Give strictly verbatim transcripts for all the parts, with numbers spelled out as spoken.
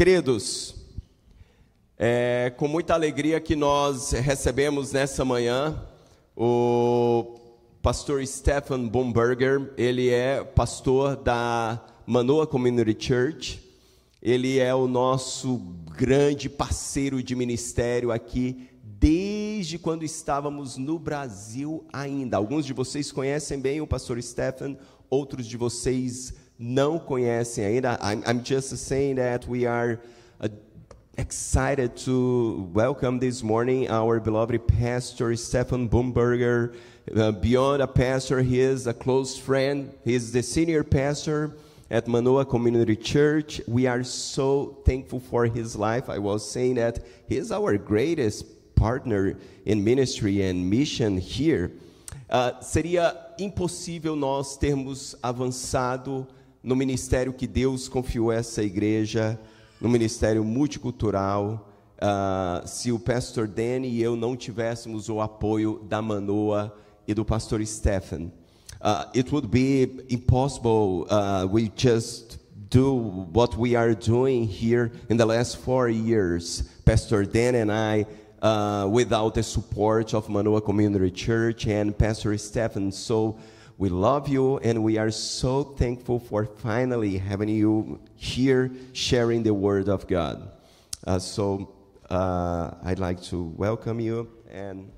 Queridos, é com muita alegria que nós recebemos nessa manhã o pastor Stephen Bomberger. Ele é pastor da Manoa Community Church. Ele é o nosso grande parceiro de ministério aqui desde quando estávamos no Brasil ainda. Alguns de vocês conhecem bem o pastor Stephen, outros de vocês não conhecem ainda. I'm, I'm just saying that we are uh, excited to welcome this morning our beloved pastor Stephen Bomberger. Uh, beyond a pastor, he is a close friend. He is the senior pastor at Manoa Community Church. We are so thankful for his life. I was saying that he is our greatest partner in ministry and mission here. Uh, seria impossível nós termos avançado no ministério que Deus confiou a essa igreja, no ministério multicultural, uh, se o pastor Danny e eu não tivéssemos o apoio da Manoa e do pastor Stephen. Uh, it would be impossible uh, we just do what we are doing here in the last four years, Pastor Dan and I, uh, without the support of Manoa Community Church and Pastor Stephen. So we love you, and we are so thankful for finally having you here sharing the Word of God. Uh, so uh, I'd like to welcome you. And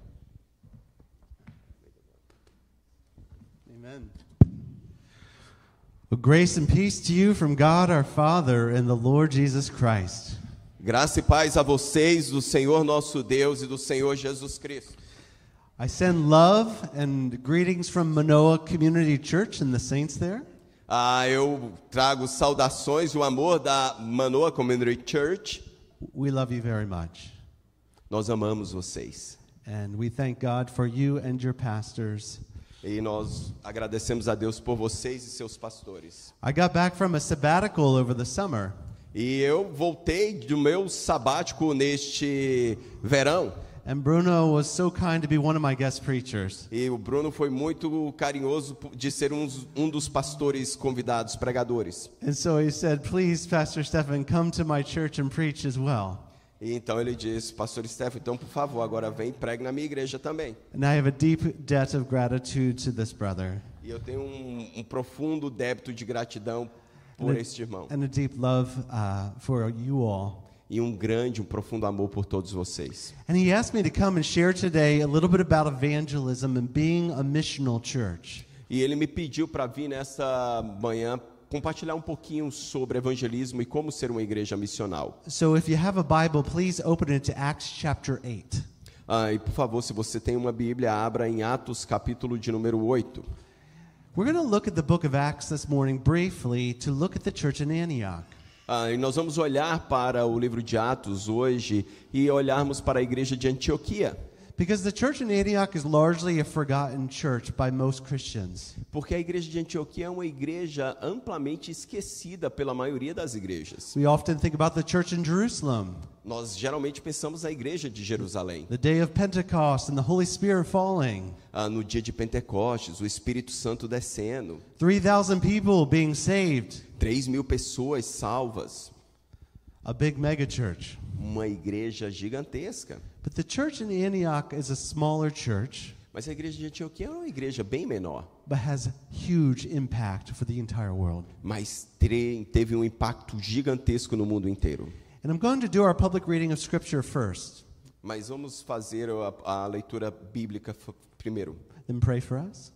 Amen. Well, grace and peace to you from God our Father and the Lord Jesus Christ. Graça e paz a vocês do Senhor nosso Deus e do Senhor Jesus Cristo. I send love and greetings from Manoa Community Church and the saints there. Ah, eu trago saudações e o amor da Manoa Community Church. We love you very much. Nós amamos vocês. And we thank God for you and your pastors. E nós agradecemos a Deus por vocês e seus pastores. I got back from a sabbatical over the summer. E eu voltei do meu sabático neste verão. And Bruno was so kind to be one of my guest preachers. E o Bruno foi muito carinhoso de ser um, um dos pastores convidados, pregadores. And so he said, please, Pastor Stephen, come to my church and preach as well. E então ele disse, pastor Stephen, então por favor, agora vem e pregue na minha igreja também. And I have a deep debt of gratitude to this brother. E eu tenho um, um profundo débito de gratidão por and a, este irmão. And a deep love uh, for you all. E um grande, um profundo amor por todos vocês. And he asked me to come and share today a little bit about evangelism and being a missional church. E ele me pediu para vir nessa manhã compartilhar um pouquinho sobre evangelismo e como ser uma igreja missional. So if you have a Bible, please open it to Acts chapter eight. Ah, e por favor, se você tem uma Bíblia, abra em Atos capítulo de número oito. We're going to look at the book of Acts this morning briefly to look at the church in Antioch. Ah, e nós vamos olhar para o livro de Atos hoje e olharmos para a igreja de Antioquia. Because the church in Antioch is largely a forgotten church by most Christians. Porque a igreja de Antioquia é uma igreja amplamente esquecida pela maioria das igrejas. We often think about the church in Jerusalem, Nós geralmente pensamos na igreja de Jerusalém. the day of Pentecost and the Holy Spirit falling. Ah, no dia de Pentecostes, o Espírito Santo descendo. three thousand people being saved. Três mil pessoas salvas. A big mega church. Uma igreja gigantesca. But the church in Antioch is a smaller church, Mas a igreja de Antioquia é uma igreja bem menor. but has huge impact for the entire world. Mas tre- teve um impacto gigantesco no mundo inteiro. And I'm going to do our public reading of Scripture first, Mas vamos fazer a, a leitura bíblica f- primeiro. then pray for us.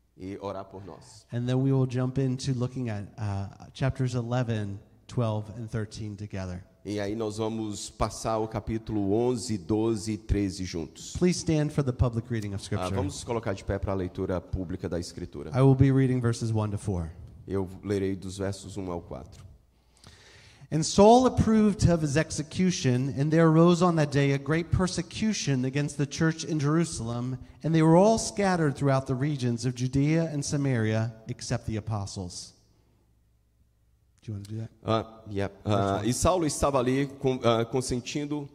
E orar por nós. And then we will jump into looking at uh, chapters eleven, twelve, and thirteen together. E aí nós vamos passar o capítulo onze, doze e treze juntos. Please stand for the public reading of Ah, Scripture. vamos colocar de pé para a leitura pública da Escritura. I will be reading verses one to four. Eu lerei dos versos um ao quatro. And Saul approved of his execution, and there arose on that day a great persecution against the church in Jerusalem, and they were all scattered throughout the regions of Judea and Samaria, except the apostles. Do you want to do that? Ah, yeah. Ah, e Saulo estava ali com, ah, consentindo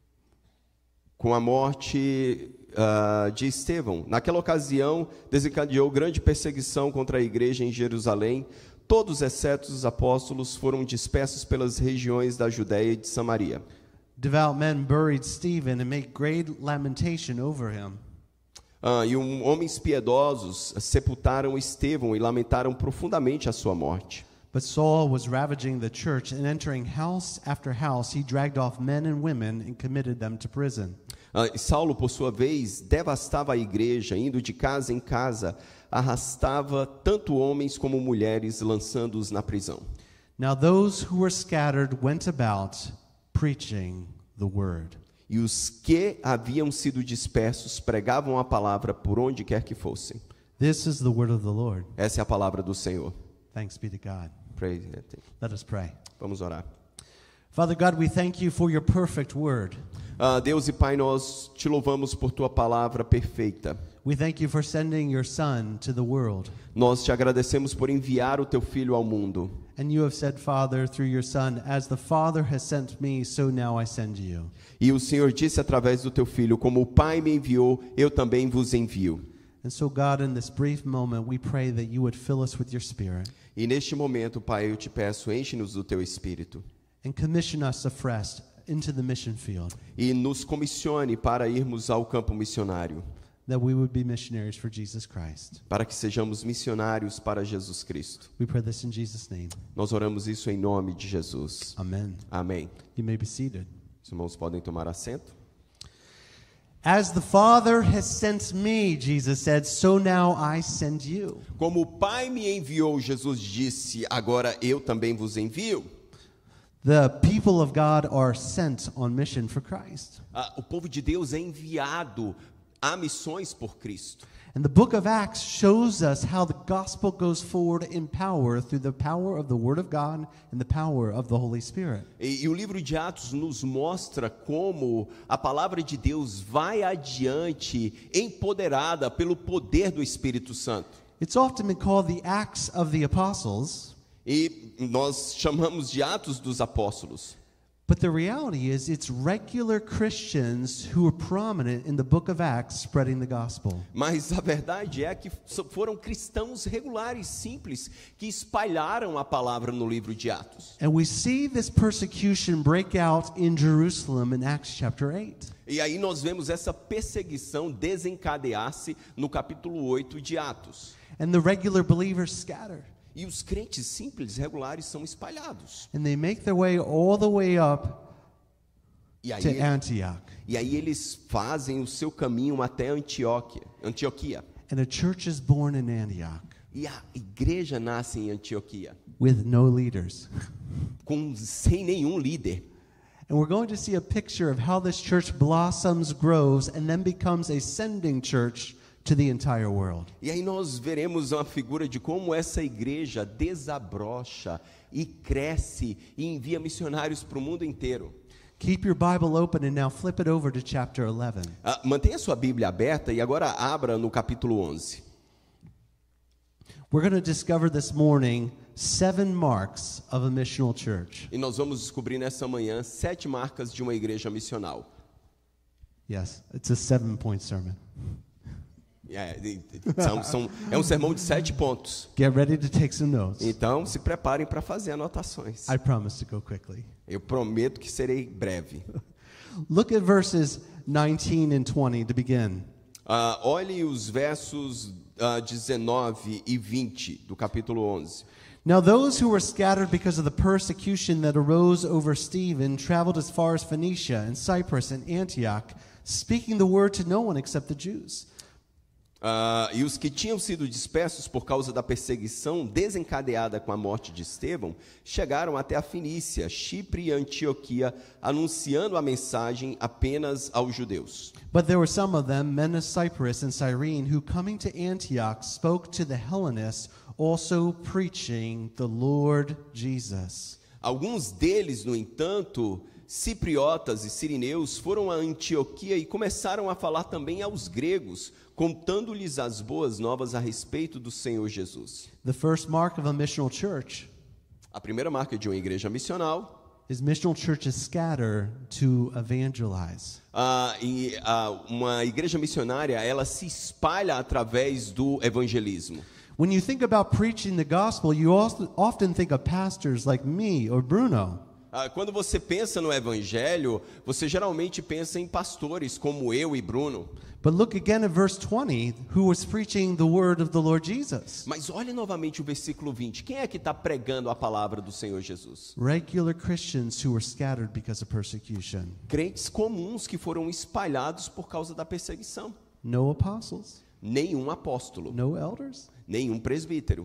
com a morte ah, de Estevão. Naquela ocasião, desencadeou grande perseguição contra a igreja em Jerusalém. todos, exceto os apóstolos, foram dispersos pelas regiões da Judéia e de Samaria. Devout men buried Stephen and made great lamentation over him. Ah, e um, homens piedosos sepultaram Estevão e lamentaram profundamente a sua morte. But Saul was ravaging the church, and entering house after house, he dragged off men and women and committed them to prison. Ah, Saulo, por sua vez, devastava a igreja, indo de casa em casa, arrastava tanto homens como mulheres, lançando-os na prisão. Now those who were scattered went about preaching the word. E os que haviam sido dispersos pregavam a palavra por onde quer que fossem. This is the word of the Lord. Essa é a palavra do Senhor. Thanks be to God. Praise. Let us pray. Vamos orar. Father God, we thank you for your perfect word. Ah, Deus e Pai, nós te louvamos por tua palavra perfeita. We thank you for sending your son to the world. Nós te agradecemos por enviar o teu filho ao mundo. And you have said, Father, through your son, as the Father has sent me, so now I send you. E o Senhor disse através do teu filho, como o Pai me enviou, eu também vos envio. And so, God, in this brief moment, we pray that you would fill us with your Spirit E neste momento, Pai, eu te peço, enche-nos do teu Espírito. and commission us afresh into the mission field, E nos comissione para irmos ao campo missionário. that we would be missionaries for Jesus Christ. Para que sejamos missionários para Jesus Cristo. We pray this in Jesus' name. Nós oramos isso em nome de Jesus. Amen. Amém. You may be seated. Os irmãos podem tomar assento. As the Father has sent me, Jesus said, so now I send you. Como o Pai me enviou, Jesus disse, agora eu também vos envio. The people of God are sent on mission for Christ. Ah, o povo de Deus é enviado a missões por Cristo. And the book of Acts shows us how the gospel goes forward in power through the power of the Word of God and the power of the Holy Spirit. E, e o livro de Atos nos mostra como a palavra de Deus vai adiante, empoderada pelo poder do Espírito Santo. It's often been called the Acts of the Apostles, E nós chamamos de Atos dos Apóstolos. but the reality is it's regular Christians who are prominent in the book of Acts spreading the gospel. Mas a verdade é que foram cristãos regulares, simples, que espalharam a palavra no livro de Atos. And we see this persecution break out in Jerusalem in Acts chapter eight. E aí nós vemos essa perseguição desencadear-se no capítulo oito de Atos. And the regular believers scatter. E os crentes simples, regulares, são espalhados. And they make their way all the way up E aí, to Antioch. e aí eles fazem o seu caminho até Antioquia, Antioquia. And a church is born in Antioch E a igreja nasce em Antioquia, with no leaders. com, sem nenhum líder. And we're going to see a picture of how this church blossoms, grows, and then becomes a sending church to the entire world. E aí nós veremos uma figura de como essa igreja desabrocha e cresce e envia missionários para o mundo inteiro. Keep your Bible open and now flip it over to chapter eleven. Ah, mantenha sua Bíblia aberta e agora abra no capítulo onze. We're going to discover this morning seven marks of a missional church. E nós vamos descobrir nessa manhã sete marcas de uma igreja missional. Yes, it's a seven-point sermon. É, são, são, é um sermão de sete pontos. Get ready to take some notes. Então, se preparem para fazer anotações. I promise to go quickly. Eu prometo que serei breve. Look at verses nineteen and twenty to begin. Uh, olhe os versos uh, dezenove e vinte do capítulo onze. Now those who were scattered because of the persecution that arose over Stephen traveled as far as Phoenicia and Cyprus and Antioch, speaking the word to no one except the Jews. Uh, e os que tinham sido dispersos por causa da perseguição desencadeada com a morte de Estevão, chegaram até a Fenícia, Chipre e Antioquia, anunciando a mensagem apenas aos judeus. But there were some of them, men of Cyprus and Cyrene, who coming to Antioch spoke to the Hellenists, also preaching the Lord Jesus. Alguns deles, no entanto, cipriotas e sirineus, foram a Antioquia e começaram a falar também aos gregos, contando-lhes as boas novas a respeito do Senhor Jesus. The first mark of a missional church A primeira marca de uma igreja missional is missional churches scatter to evangelize. ah, e, ah, uma igreja missionária, ela se espalha através do evangelismo. When you think about preaching the gospel, you also often think of pastors like me or Bruno. Ah, quando você pensa no evangelho, você geralmente pensa em pastores como eu e Bruno. But look again at verse twenty, who was preaching the word of the Lord Jesus. Mas olhe novamente o versículo vinte. Quem é que está pregando a palavra do Senhor Jesus? Regular Christians who were scattered because of persecution. Crentes comuns que foram espalhados por causa da perseguição. No apostles, Nenhum apóstolo, no elders, nenhum presbítero.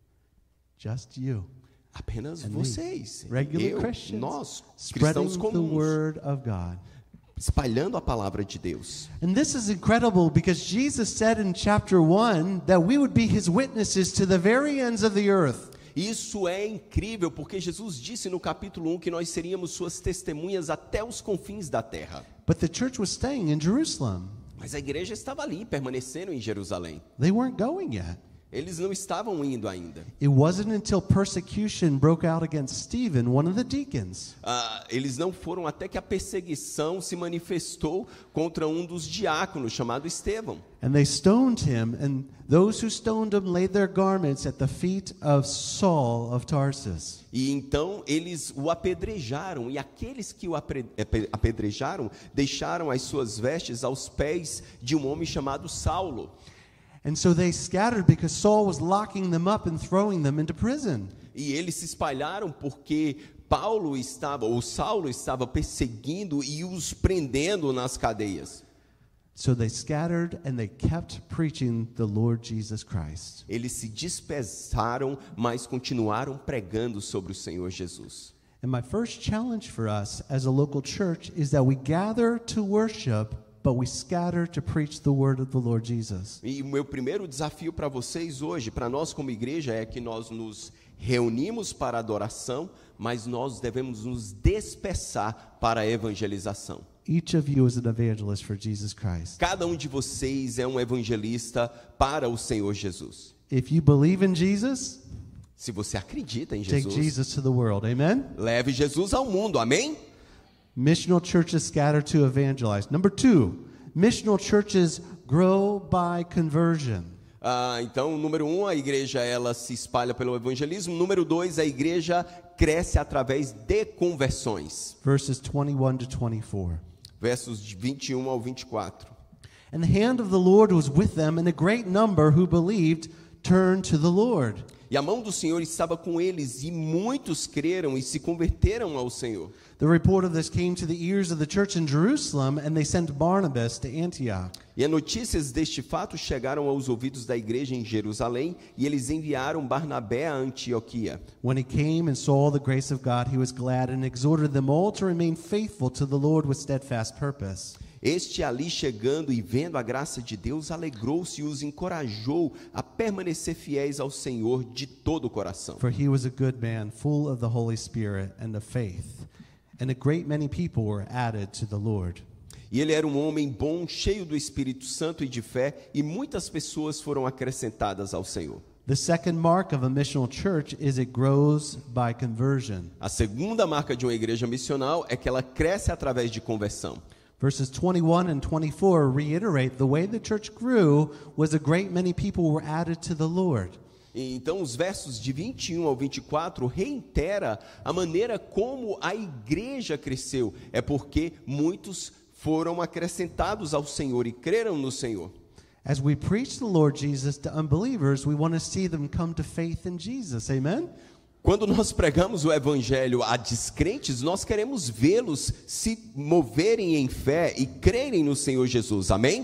just you. Apenas And me. vocês, Regular eu, Christians nós, spreading cristãos the comuns, word of God. espalhando a palavra de Deus. And this is incredible because Jesus said in chapter one that we would be his witnesses to the very ends of the earth. Isso é incrível porque Jesus disse no capítulo um que nós seríamos suas testemunhas até os confins da terra. But the church was staying in Jerusalem. Mas a igreja estava ali, permanecendo em Jerusalém. They weren't going yet. Eles não estavam indo ainda. It wasn't until persecution broke out against Stephen, one of the deacons. Ah, eles não foram até que a perseguição se manifestou contra um dos diáconos, chamado Estevão. And they stoned him, and those who stoned him laid their garments at the feet of Saul of Tarsus. E então eles o apedrejaram, e aqueles que o apre- ape- apedrejaram deixaram as suas vestes aos pés de um homem chamado Saulo. And so they scattered because Saul was locking them up and throwing them into prison. E eles se espalharam porque Paulo estava, ou Saulo estava perseguindo e os prendendo nas cadeias. So they scattered and they kept preaching the Lord Jesus Christ. Eles se dispersaram, mas continuaram pregando sobre o Senhor Jesus. And my first challenge for us as a local church is that we gather to worship, but we scatter to preach the word of the Lord Jesus. E o meu primeiro desafio para vocês hoje, para nós como igreja, é que nós nos reunimos para adoração, mas nós devemos nos dispersar para a evangelização. Each of you is an evangelist for Jesus Christ. Cada um de vocês é um evangelista para o Senhor Jesus. If you believe in Jesus, Se você acredita em take Jesus, Jesus to the world. Amen? leve Jesus ao mundo, amém? Missional churches scatter to evangelize. Number two, missional churches grow by conversion. Ah, então, número um, a igreja ela se espalha pelo evangelismo. Número dois, a igreja cresce através de conversões. Verses twenty-one to twenty-four. Versos de vinte e um ao vinte e quatro. And the hand of the Lord was with them, and a great number who believed turned to the Lord. E a mão do Senhor estava com eles, e muitos creram e se converteram ao Senhor. The report of this came to the ears of the church in Jerusalem, and they sent Barnabas to Antioch. E as notícias deste fato chegaram aos ouvidos da igreja em Jerusalém, e eles enviaram Barnabé a Antioquia. When he came and saw the grace of God, he was glad and exhorted them all to remain faithful to the Lord with steadfast purpose. Este ali chegando e vendo a graça de Deus, alegrou-se e os encorajou a permanecer fiéis ao Senhor de todo o coração. For he was a good man, full of the Holy Spirit and of faith. And a great many people were added to the Lord. E ele era um homem bom, cheio do Espírito Santo e de fé, e muitas pessoas foram acrescentadas ao Senhor. The second mark of a missional church is it grows by conversion. A segunda marca de uma igreja missional é que ela cresce através de conversão. Verses twenty-one and twenty-four reiterate the way the church grew was a great many people were added to the Lord. E então os versos de vinte e um ao vinte e quatro reitera a maneira como a igreja cresceu. É porque muitos foram acrescentados ao Senhor e creram no Senhor. As we preach the Lord Jesus to unbelievers, we want to see them come to faith in Jesus. Amen? Quando nós pregamos o evangelho a descrentes, nós queremos vê-los se moverem em fé e crerem no Senhor Jesus. Amém?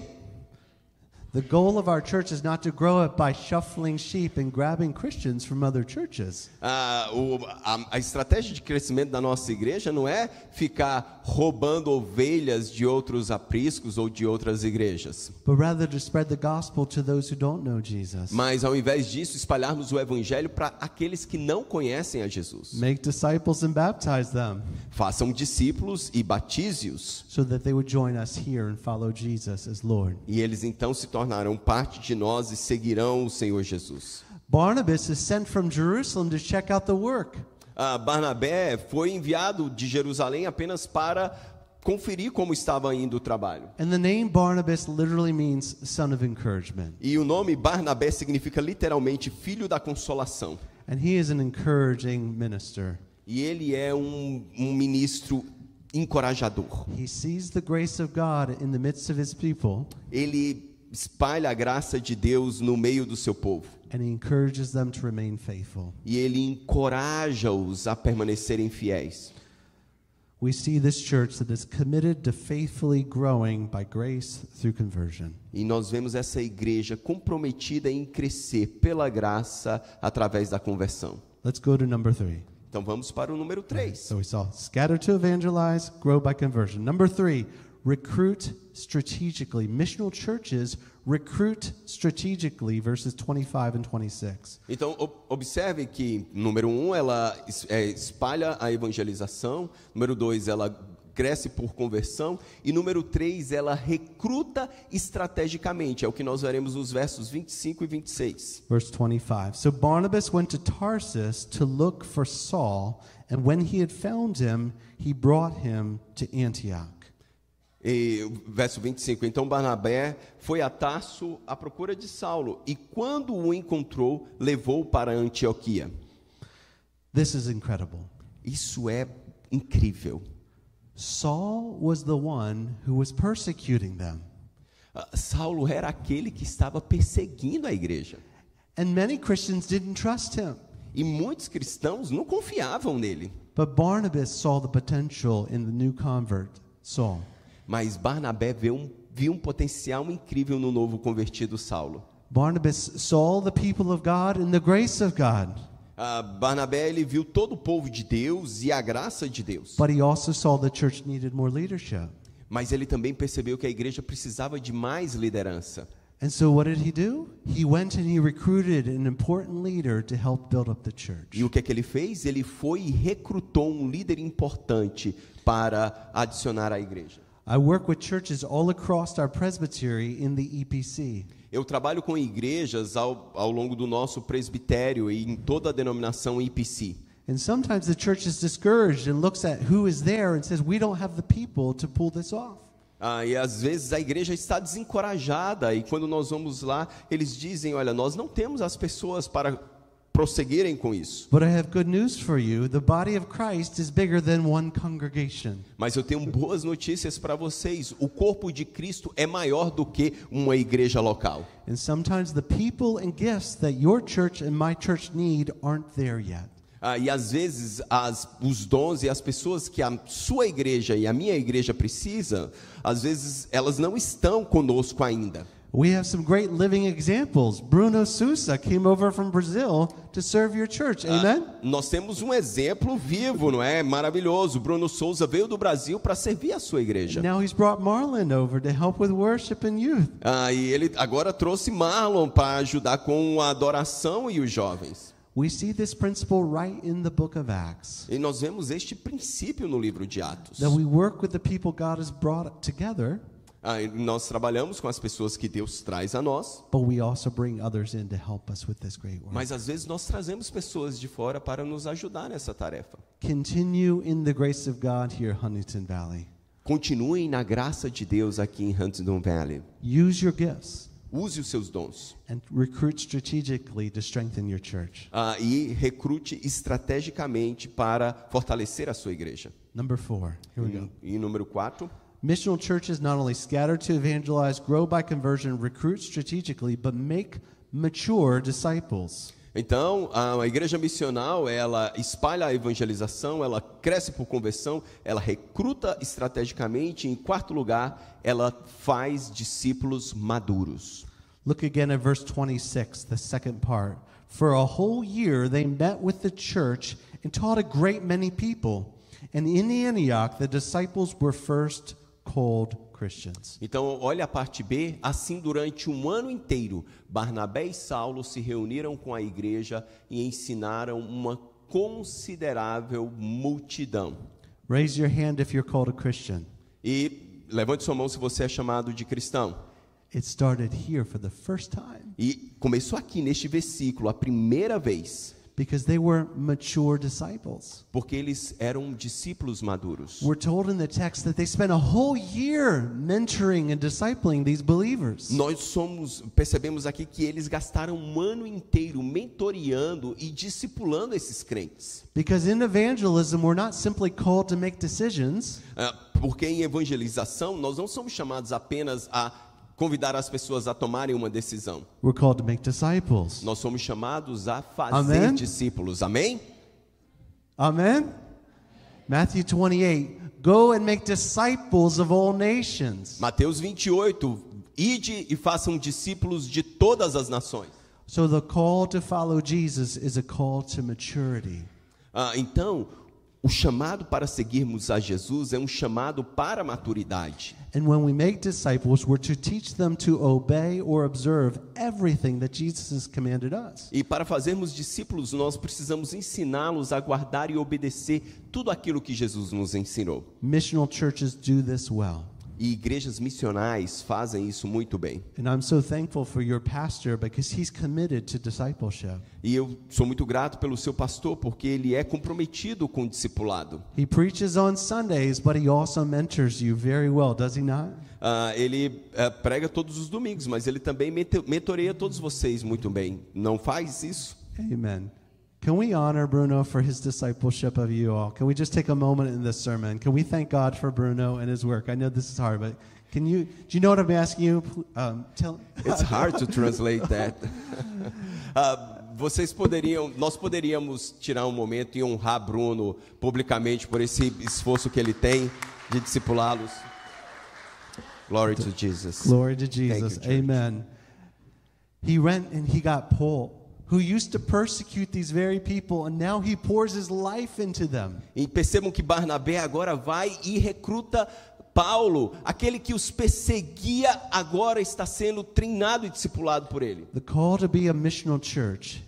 The goal of our church is not to grow it by shuffling sheep and grabbing Christians from other churches. Ah, o, a, a estratégia de crescimento da nossa igreja não é ficar roubando ovelhas de outros apriscos ou de outras igrejas. But rather to spread the gospel to those who don't know Jesus. Mas ao invés disso, espalharmos o evangelho para aqueles que não conhecem a Jesus. Make disciples and baptize them Façam discípulos e batize-os. so that they would join us here and follow Jesus as Lord. E eles então se tornarão parte de nós e seguirão o Senhor Jesus. Barnabas is sent from Jerusalem to check out the work. Ah, Barnabé foi enviado de Jerusalém apenas para conferir como estava indo o trabalho. And the name Barnabas literally means son of encouragement. E o nome Barnabé significa literalmente filho da consolação. And he is an encouraging minister. E ele é um, um ministro encorajador. He sees the grace of God in the midst of his people. Ele espalha a graça de Deus no meio do seu povo. And he encourages them to remain faithful. E ele encoraja-os a permanecerem fiéis. We see this church that is committed to faithfully growing by grace through conversion. E nós vemos essa igreja comprometida em crescer pela graça através da conversão. Let's go to number three. Então vamos para o número três. So we saw scatter to evangelize, grow by conversion. Number three, recruit strategically. Missional churches recruit strategically, verses twenty-five and twenty-six. Então ob- observe que número um, ela es- é, espalha a evangelização. Número dois, ela cresce por conversão. E número três, ela recruta estrategicamente. É o que nós veremos nos versos vinte e cinco e vinte e seis. Verse twenty-five. So Barnabas went to Tarsus to look for Saul, and when he had found him, he brought him to Antioch. E, verso vinte e cinco, então Barnabé foi a Tarso à procura de Saulo, e quando o encontrou, levou para Antioquia. This is incredible. Isso é incrível. Saul was the one who was persecuting them. Ah, Saulo era aquele que estava perseguindo a igreja. And many Christians didn't trust him. E muitos cristãos não confiavam nele. But Barnabas saw the potential in the new convert, Saul. Mas Barnabé viu um, viu um potencial incrível no novo convertido Saulo. Barnabas saw the people of God and the grace of God. Ah, Barnabé ele viu todo o povo de Deus e a graça de Deus. But he also saw the church needed more leadership. Mas ele também percebeu que a igreja precisava de mais liderança. And so what did he do? He went and he recruited an important leader to help build up the church. E o que é que ele fez? Ele foi e recrutou um líder importante para adicionar à igreja. I work with churches all across our presbytery in the E P C. Eu trabalho com igrejas ao, ao longo do nosso presbitério e em toda a denominação E P C. And sometimes the church is discouraged and looks at who is there and says, we don't have the people to pull this off. Ah, e às vezes a igreja está desencorajada e quando nós vamos lá, eles dizem, olha, nós não temos as pessoas para prosseguirem com isso. But I have good news for you. The body of Christ is bigger than one congregation. Mas eu tenho boas notícias para vocês. O corpo de Cristo é maior do que uma igreja local. And sometimes the people and gifts that your church and my church need aren't there yet. Ah, e às vezes as, os dons e as pessoas que a sua igreja e a minha igreja precisam, às vezes elas não estão conosco ainda. We have some great living examples. Bruno Sousa came over from Brazil to serve your church. Amen? Ah, nós temos um exemplo vivo, não é? Maravilhoso. Bruno Souza veio do Brasil para servir a sua igreja. Now he's brought Marlon over to help with worship and youth. Ah, e ele agora trouxe Marlon para ajudar com a adoração e os jovens. We see this principle right in the book of Acts. E nós vemos este princípio no livro de Atos. That we work with the people God has brought together, Ah, e nós trabalhamos com as pessoas que Deus traz a nós, but we also bring others in to help us with this great work. mas às vezes nós trazemos pessoas de fora para nos ajudar nessa tarefa. Continue in the grace of God here, Huntington Valley. Continuem na graça de Deus aqui em Huntington Valley. Use your gifts Use os seus dons. and recruit strategically to strengthen your church. Ah, e recrute estrategicamente para fortalecer a sua igreja. Number four. Here we go. E, e número quatro, Missional churches not only scatter to evangelize, grow by conversion, recruit strategically, but make mature disciples. então a igreja missional, ela espalha a evangelização, ela cresce por conversão, ela recruta estrategicamente, e em quarto lugar, ela faz discípulos maduros. Look again at verse twenty-six, the second part. For a whole year they met with the church and taught a great many people. And in Antioch the disciples were first called Christians. Então, olha a parte B. Assim, durante um ano inteiro, Barnabé e Saulo se reuniram com a igreja e ensinaram uma considerável multidão. Raise your hand if you're called a Christian. E levante sua mão se você é chamado de cristão. It started here for the first time. E começou aqui neste versículo, a primeira vez. Because they were mature disciples. Porque eles eram discípulos maduros. We're told in the text that they spent a whole year mentoring and discipling these believers. Nós somos, percebemos aqui que eles gastaram um ano inteiro mentoreando e discipulando esses crentes. Because in evangelism, we're not simply called to make decisions. Uh, porque em evangelização, nós não somos chamados apenas a convidar as pessoas a tomarem uma decisão. We're called to make disciples. Nós somos chamados a fazer Amen? discípulos. Amém? Amen? Matthew twenty-eight, go and make disciples of all nations. Mateus vinte e oito, ide e façam discípulos de todas as nações. So the call to follow Jesus is a call to maturity. Ah, então, o chamado para seguirmos a Jesus é um chamado para a maturidade. And when we make disciples, we're to teach them to obey or observe everything that Jesus has commanded us. E para fazermos discípulos, nós precisamos ensiná-los a guardar e obedecer tudo aquilo que Jesus nos ensinou. Missional churches do this well. E igrejas missionais fazem isso muito bem. And I'm so thankful for your pastor because he's committed to discipleship. E eu sou muito grato pelo seu pastor porque ele é comprometido com o discipulado. He preaches on Sundays, but he also mentors you very well, does he not? Uh, ele uh, prega todos os domingos, mas ele também mentoreia todos vocês muito bem. Não faz isso? Amen. Can we honor Bruno for his discipleship of you all? Can we just take a moment in this sermon? Can we thank God for Bruno and his work? I know this is hard, but can you, do you know what I'm asking you? Um, tell, It's hard to translate that. uh, vocês poderiam, nós poderíamos tirar um momento e honrar Bruno publicamente por esse esforço que ele tem de discipulá-los. Glory to Jesus. Glory to Jesus. Thank you, Amen. He went and he got Paul, who used to persecute these very people, and now he pours his life into them. E percebam que Barnabé agora vai e recruta Paulo, aquele que os perseguia, agora está sendo treinado e discipulado por ele. The call to be a missional church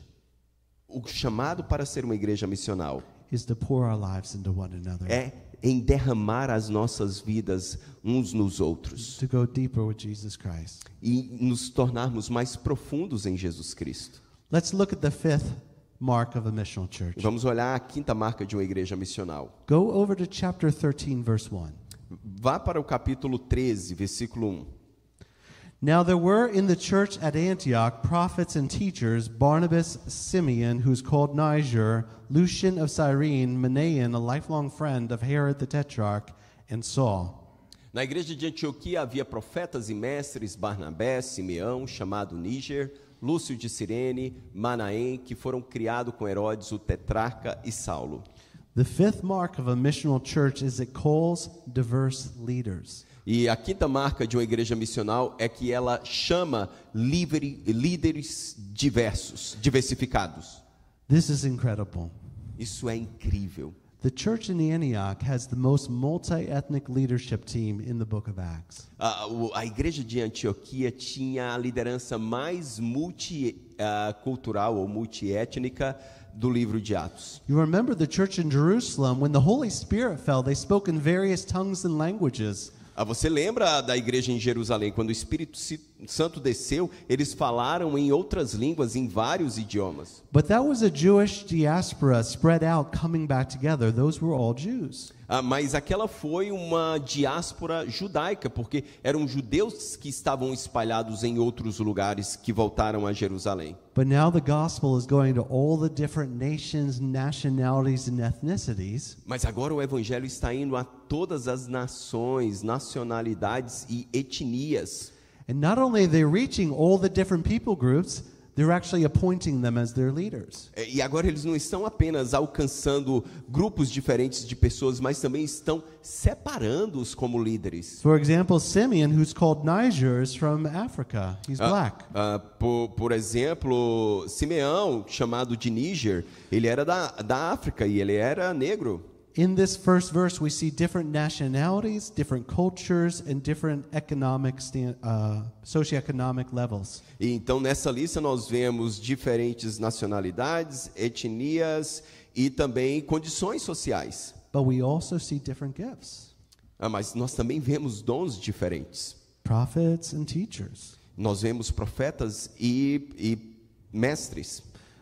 O chamado para ser uma igreja missional is to pour our lives into one another. é em derramar as nossas vidas uns nos outros To go deeper with Jesus Christ. e nos tornarmos mais profundos em Jesus Cristo. Let's look at the fifth mark of a missional church. Vamos olhar a quinta marca de uma igreja missional. Go over to chapter thirteen, verse one. Vá para o capítulo treze, versículo um. Now there were in the church at Antioch prophets and teachers, Barnabas, Simeon, who's called Niger, Lucian of Cyrene, Manaen, a lifelong friend of Herod the Tetrarch, and Saul. Na igreja de Antioquia havia profetas e mestres, Barnabé, Simeão, chamado Níger, Lúcio de Cirene, Manaém, que foram criados com Herodes, o tetrarca, e Saulo. The fifth mark of a missional church is it calls diverse leaders. E a quinta marca de uma igreja missional é que ela chama livre, líderes diversos, diversificados. This is incredible. Isso é incrível. The church in Antioch has the most multi-ethnic leadership team in the book of Acts. A, o- a igreja de Antioquia tinha a liderança mais multicultural ou multiétnica do livro de Atos. You remember the church in Jerusalem, when the Holy Spirit fell, they spoke in various tongues and languages. Ah, você lembra da igreja em Jerusalém, quando o Espírito Si- Santo desceu, eles falaram em outras línguas, em vários idiomas. But that was a Jewish diaspora spread out, coming back together. Those were all Jews. Ah, mas aquela foi uma diáspora judaica, porque eram judeus que estavam espalhados em outros lugares que voltaram a Jerusalém. But now the gospel is going to all the different nations, nationalities, and ethnicities. Mas agora o evangelho está indo a todas as nações, nacionalidades e etnias. And not only are they reaching all the different people groups, they're actually appointing them as their leaders. É, E agora eles não estão apenas alcançando grupos diferentes de pessoas, mas também estão separando-os como líderes. For example, Simeon, who's called Niger, is from Africa. He's black. Ah, por, por exemplo, Simeão, chamado de Níger, ele era da, da África e ele era negro. In this first verse, we see different nationalities, different cultures, and different economic, stand, uh, socioeconomic levels. E então nessa lista nós vemos diferentes nacionalidades, etnias e também condições sociais. But we also see different gifts, Ah, mas nós também vemos dons diferentes. prophets and teachers. Nós vemos profetas e, e mestres.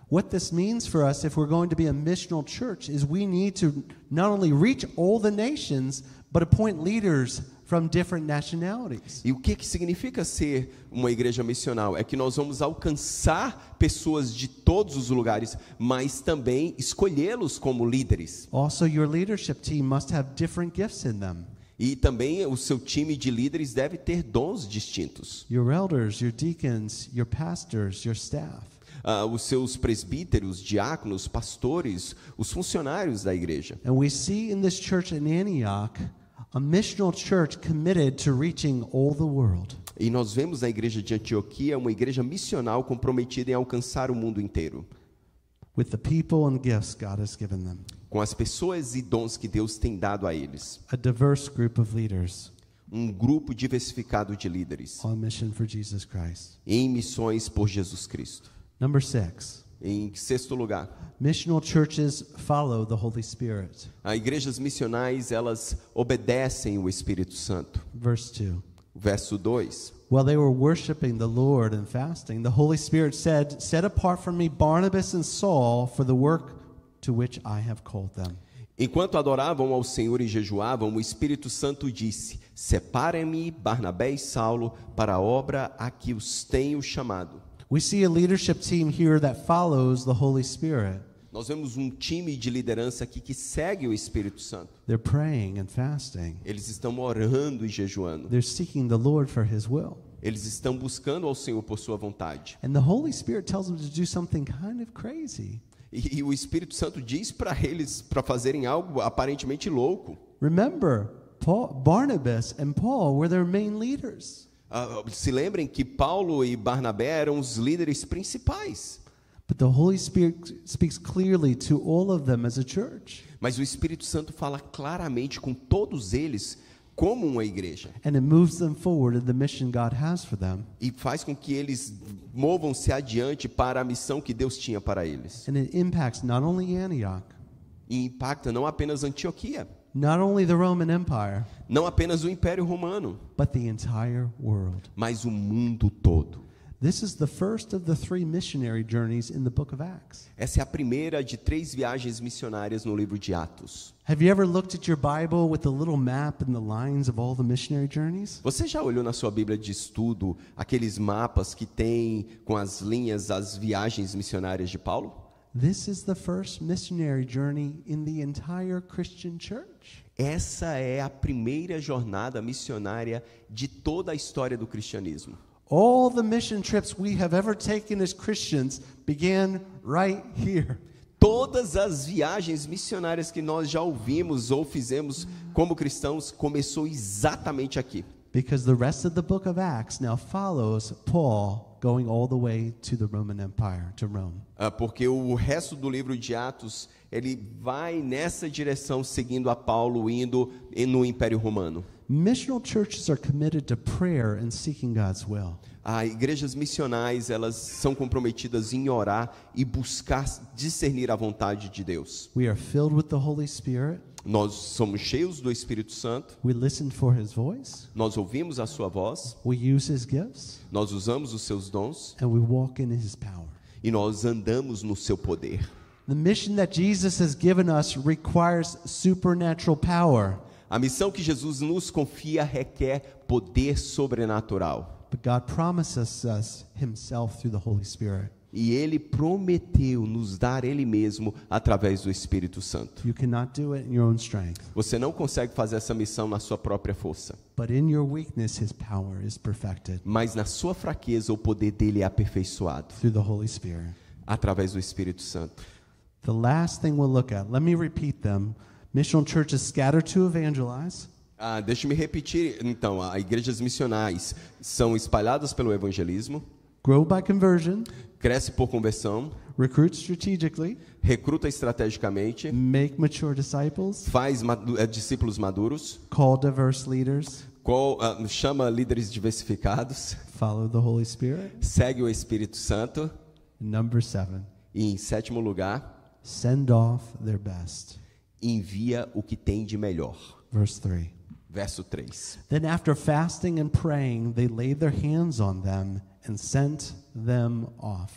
What this means for us, if we're going to be a missional church, is we need to not only reach all the nations, but appoint leaders from different nationalities. E o que que significa ser uma igreja missional? É que nós vamos alcançar pessoas de todos os lugares, mas também escolhê-los como líderes. Also, your leadership team must have different gifts in them. E também o seu time de líderes deve ter dons distintos. Your elders, your deacons, your pastors, your staff. Uh, os seus presbíteros, diáconos, pastores, os funcionários da igreja. And we see in this church in Antioch a missional church committed to reaching all the world. E nós vemos na igreja de Antioquia uma igreja missional comprometida em alcançar o mundo inteiro. With the people and gifts God has given them. Com as pessoas e dons que Deus tem dado a eles. A diverse group of leaders. Um grupo diversificado de líderes. On mission for Jesus Christ. Em missões por Jesus Cristo. Number six. Em sexto lugar, missional churches follow the Holy Spirit. as igrejas missionais, elas obedecem o Espírito Santo. Verse two. Verso dois. While they were worshiping the Lord and fasting, the Holy Spirit said, "Set apart from me Barnabas and Saul for the work to which I have called them." Enquanto adoravam ao Senhor e jejuavam, o Espírito Santo disse: Separem-me Barnabé e Saulo para a obra a que os tenho chamado. We see a leadership team here that follows the Holy Spirit. Nós vemos um time de liderança aqui que segue o Espírito Santo. They're praying and fasting. Eles estão orando e jejuando. They're seeking the Lord for His will. Eles estão buscando ao Senhor por sua vontade. And the Holy Spirit tells them to do something kind of crazy. E, e o Espírito Santo diz para eles para fazerem algo aparentemente louco. Remember, Paul, Barnabas and Paul were their main leaders. Uh, se lembrem que Paulo e Barnabé eram os líderes principais. But the Holy Spirit speaks clearly to all of them as a church. Mas o Espírito Santo fala claramente com todos eles como uma igreja. And it moves them forward in the mission God has for them. E faz com que eles movam-se adiante para a missão que Deus tinha para eles. And it impacts not only Antioch, E impacta não apenas Antioquia, not only the Roman Empire, não apenas o Império Romano, but the entire world. mas o mundo todo. This is the first of the three missionary journeys in the book of Acts. Essa é a primeira de três viagens missionárias no livro de Atos. Have you ever looked at your Bible with the little map and the lines of all the missionary journeys? Você já olhou na sua Bíblia de estudo aqueles mapas que tem com as linhas as viagens missionárias de Paulo? This is the first missionary journey in the entire Christian church. Essa é a primeira jornada missionária de toda a história do cristianismo. All the mission trips we have ever taken as Christians began right here. Todas as viagens missionárias que nós já ouvimos ou fizemos como cristãos começou exatamente aqui. Because the rest of the book of Acts now follows Paul going all the way to the Roman Empire, to Rome. Ah, porque o resto do livro de Atos, ele vai nessa direção seguindo a Paulo indo no Império Romano. Missional churches are committed to prayer and seeking God's will. As igrejas missionais, elas são comprometidas em orar e buscar discernir a vontade de Deus. We are filled with the Holy Spirit. Nós somos cheios do Espírito Santo. We listen for His voice. Nós ouvimos a sua voz. We use His gifts. Nós usamos os seus dons. And we walk in His power. E nós andamos no seu poder. The mission that Jesus has given us requires supernatural power. A missão que Jesus nos confia requer poder sobrenatural. But God promises us Himself through the Holy Spirit. E Ele prometeu nos dar Ele mesmo através do Espírito Santo. You cannot do it in your own strength. Você não consegue fazer essa missão na sua própria força. But in your weakness, His power is perfected Mas na sua fraqueza o poder dele é aperfeiçoado through the Holy Spirit. através do Espírito Santo. The last thing we'll look at, let me repeat them. Missional churches scatter to evangelize. Ah, deixa eu me repetir, então, as igrejas missionais são espalhadas pelo evangelismo, Grow by conversion. cresce por conversão, Recruit strategically. recruta estrategicamente, Make mature disciples. faz madu- eh, discípulos maduros, Call diverse leaders. qual, ah, chama líderes diversificados, Follow the Holy Spirit. segue o Espírito Santo Number seven. e, em sétimo lugar, Send off their best. envia o que tem de melhor. Verse three. Verso três. Then after fasting and praying, they laid their hands on them and sent them off.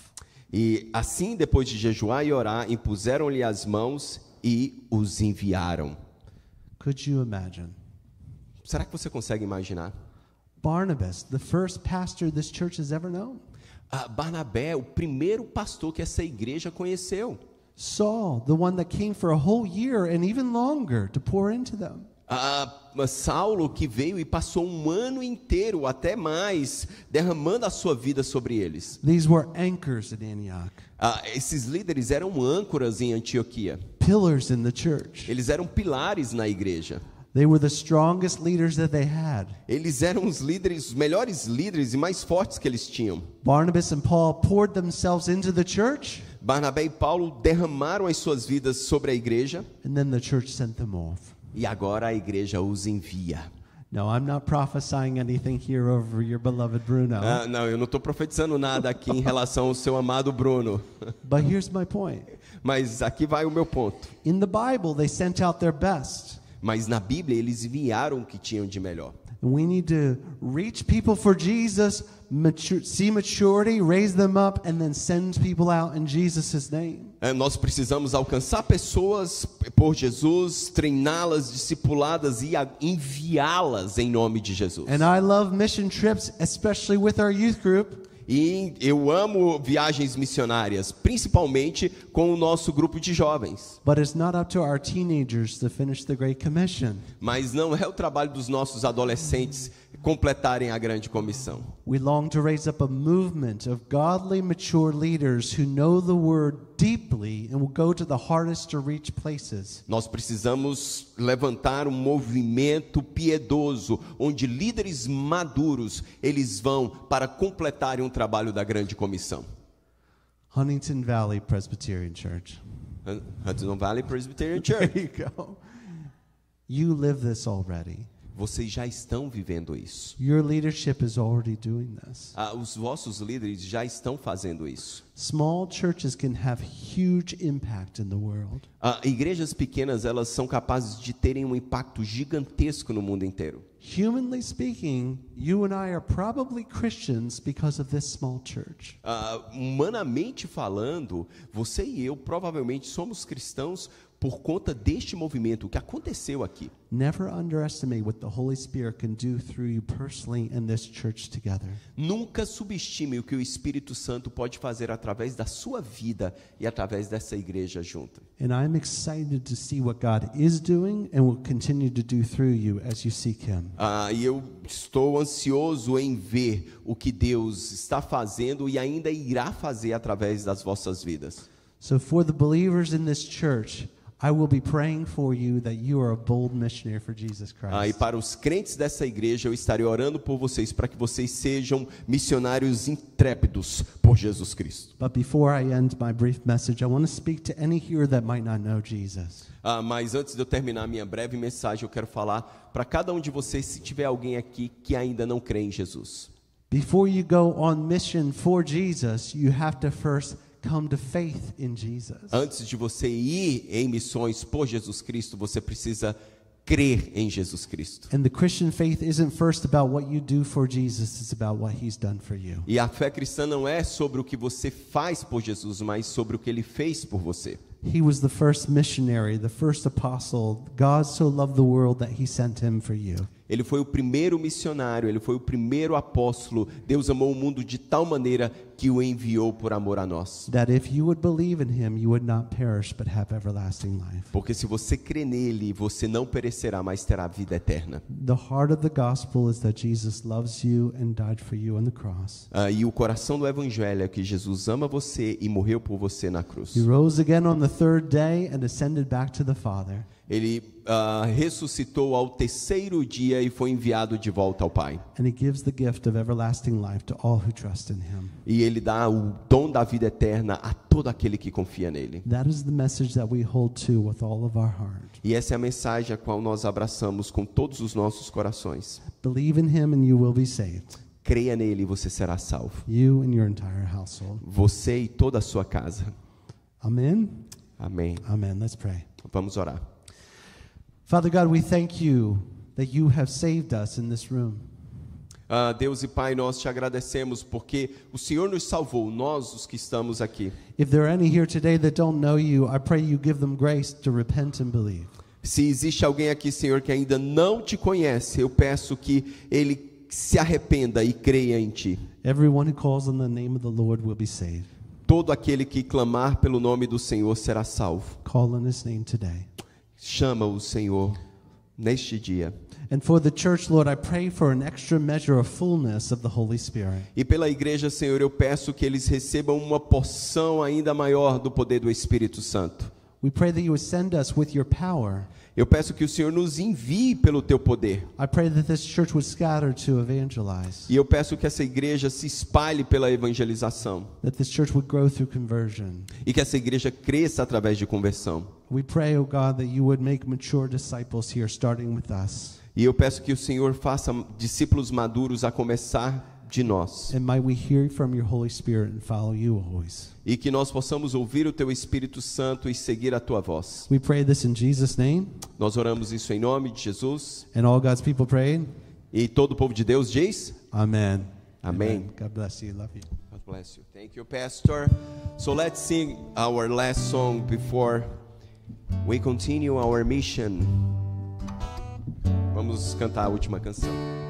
E assim, depois de jejuar e orar, impuseram-lhe as mãos e os enviaram. Could you imagine? Será que você consegue imaginar? Barnabas, the first pastor this church has ever known. Ah, Barnabé, o primeiro pastor que essa igreja conheceu. Saul, the one that came for a whole year and even longer to pour into them. Ah, Saulo, que veio e passou um ano inteiro, até mais, derramando a sua vida sobre eles. These were anchors in Antioch, Ah, esses líderes eram âncoras em Antioquia. pillars in the church. Eles eram pilares na igreja. They were the strongest leaders that they had. Eles eram os líderes, os melhores líderes e mais fortes que eles tinham. Barnabas and Paul poured themselves into the church, Barnabé e Paulo derramaram as suas vidas sobre a igreja and then the church sent them off. e agora a igreja os envia. No, I'm not prophesying anything here over your beloved Bruno. Ah, não, eu não estou profetizando nada aqui em relação ao seu amado Bruno. But here's my point. Mas aqui vai o meu ponto. In the Bible, they sent out their best. Mas na Bíblia eles enviaram o que tinham de melhor. We need to reach people for Jesus, mature, see maturity, raise them up, and then send people out in Jesus' name. É, nós precisamos alcançar pessoas por Jesus, treiná-las, discipulá-las e a- enviá-las em nome de Jesus. And I love mission trips, especially with our youth group. E eu amo viagens missionárias, principalmente com o nosso grupo de jovens. But it's not up to our teenagers to finish the Great Commission. Mas não é o trabalho dos nossos adolescentes completarem a grande comissão. We long to raise up a movement of godly, mature leaders who know the Word deeply and will go to the hardest to reach places. Nós precisamos levantar um movimento piedoso, onde líderes maduros, eles vão para completarem um trabalho da grande comissão. Huntington Valley Presbyterian Church. Hudson Valley Presbyterian There Church. you go. You live this already. Vocês já estão vivendo isso. Your leadership is already doing this. Ah, os vossos líderes já estão fazendo isso. Small churches can have huge impact in the world. Ah, igrejas pequenas, elas são capazes de terem um impacto gigantesco no mundo inteiro. Humanly speaking, you and I are probably Christians because of this small church. Ah, humanamente falando, você e eu provavelmente somos cristãos por conta deste movimento, o que aconteceu aqui. Never underestimate what the Holy Spirit can do through you personally and this church together. Nunca subestime o que o Espírito Santo pode fazer através da sua vida e através dessa igreja junta. And I'm excited to see what God is doing and will continue to do through you as you seek Him. Ah, e eu estou ansioso em ver o que Deus está fazendo e ainda irá fazer através das vossas vidas. So for the believers in this church, I will be praying for you that you are a bold missionary for Jesus Christ. Ah, e para os crentes dessa igreja, eu estarei orando por vocês para que vocês sejam missionários intrépidos por Jesus Cristo. But before I end my brief message, I want to speak to any here that might not know Jesus. Ah, mas antes de eu terminar minha breve mensagem, eu quero falar para cada um de vocês, se tiver alguém aqui que ainda não crê em Jesus. Before you go on mission for Jesus, you have to first come to faith in Jesus. Antes de você ir em missões por Jesus Cristo, você precisa crer em Jesus Cristo. And the Christian faith isn't first about what you do for Jesus, it's about what He's done for you. E a fé cristã não é sobre o que você faz por Jesus, mas sobre o que Ele fez por você. He was the first missionary, the first apostle. God so loved the world that He sent Him for you. Ele foi o primeiro missionário, ele foi o primeiro apóstolo. Deus amou o mundo de tal maneira que o enviou por amor a nós. That if you would believe in Him, you would not perish but have everlasting life. Porque se você crê nele, você não perecerá, mas terá vida eterna. The heart of the gospel is that Jesus loves you and died for you on the cross. Ah, e o coração do evangelho é que Jesus ama você e morreu por você na cruz. He rose again on the third day and ascended back to the Father. Ele ah, ressuscitou ao terceiro dia e foi enviado de volta ao Pai. And He gives the gift of everlasting life to all who trust in Him. E ele dá o dom da vida eterna a todo aquele que confia nele. That is the message that we hold to with all of our heart. E essa é a mensagem a qual nós abraçamos com todos os nossos corações. Believe in Him and you will be saved. Creia nele e você será salvo. You and your entire household. Você e toda a sua casa. Amen? Amém. Amen. Let's pray. Vamos orar. Father God, we thank you that you have saved us in this room. Ah, Deus e Pai, nós te agradecemos porque o Senhor nos salvou, nós os que estamos aqui. If there are any here today that don't know you, I pray you give them grace to repent and believe. Se existe alguém aqui, Senhor, que ainda não te conhece, eu peço que ele se arrependa e creia em ti. Everyone who calls on the name of the Lord will be saved. Todo aquele que clamar pelo nome do Senhor será salvo. Call on his name today. Chama o Senhor neste dia. And for the church, Lord, I pray for an extra measure of fullness of the Holy Spirit. E pela igreja, Senhor, eu peço que eles recebam uma porção ainda maior do poder do Espírito Santo. We pray that you would send us with your power. Eu peço que o Senhor nos envie pelo teu poder. I pray that this church would scatter to evangelize. E eu peço que essa igreja se espalhe pela evangelização. That this church would grow through conversion. E que essa igreja cresça através de conversão. We pray, oh God, that you would make mature disciples here, starting with us. E eu peço que o Senhor faça discípulos maduros a começar de nós. And might we hear from your Holy Spirit and follow you always. E que nós possamos ouvir o teu Espírito Santo e seguir a tua voz. We pray this in Jesus' name. Nós oramos isso em nome de Jesus. And all God's people prayed. E todo o povo de Deus diz: Amen. Amém. God bless you. Love you. God bless you. Thank you, Pastor. So let's sing our last song before we continue our mission. Vamos cantar a última canção.